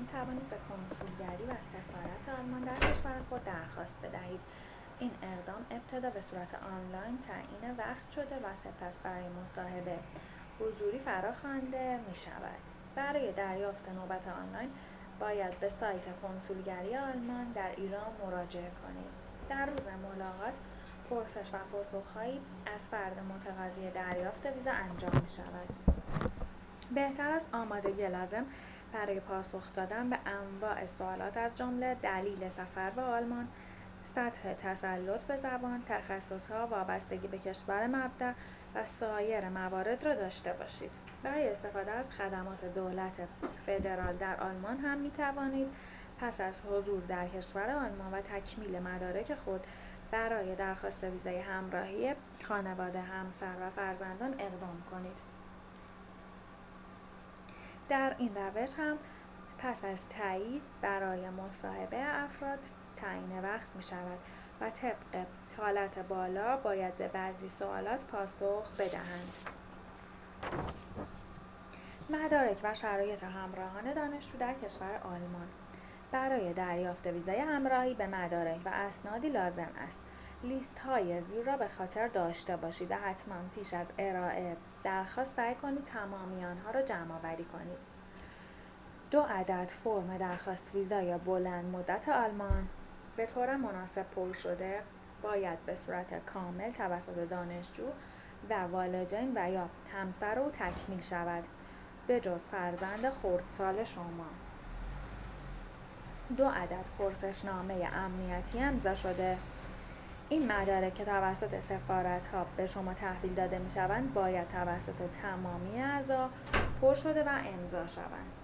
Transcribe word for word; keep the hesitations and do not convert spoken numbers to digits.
می توانید به کنسولگری و سفارت آلمان در کشور خود درخواست بدهید. این اقدام ابتدا به صورت آنلاین تعیین وقت شده و سپس برای مصاحبه حضوری فراخوانده می شود. برای دریافت نوبت آنلاین باید به سایت کنسولگری آلمان در ایران مراجعه کنید. در روز ملاقات پرسش و پاسخ‌هایی از فرد متقاضی دریافت ویزا انجام می شود. بهتر است آمادگی لازم برای پاسخ دادن به انواع سوالات از جمله دلیل سفر به آلمان، سطح تسلط به زبان، تخصص‌ها، وابستگی به کشور مبدأ و سایر موارد را داشته باشید. برای استفاده از خدمات دولت فدرال در آلمان هم می توانید پس از حضور در کشور آلمان و تکمیل مدارک خود برای درخواست ویزای همراهی خانواده، همسر و فرزندان اقدام کنید. در این روش هم پس از تایید برای مصاحبه افراد تعیین وقت می شود و طبق حالت بالا باید به بعضی سوالات پاسخ بدهند. مدارک و شرایط همراهان دانشجو در کشور آلمان. برای دریافت ویزای همراهی به مدارک و اسنادی لازم است. لیست های زیر را به خاطر داشته باشید و حتما پیش از ارائه درخواست سعی کنید تمامی آنها را جمع آوری کنید. دو عدد فرم درخواست ویزای بلند مدت آلمان به طور مناسب پر شده باید به صورت کامل توسط دانشجو و والدین و یا همسر او تکمیل شود، به جز فرزند خردسال شما. دو عدد پرسشنامه امنیتی امضا شده. این مدارک که توسط سفارت‌ها به شما تحویل داده می‌شوند باید توسط تمامی اعضا پر شده و امضا شوند.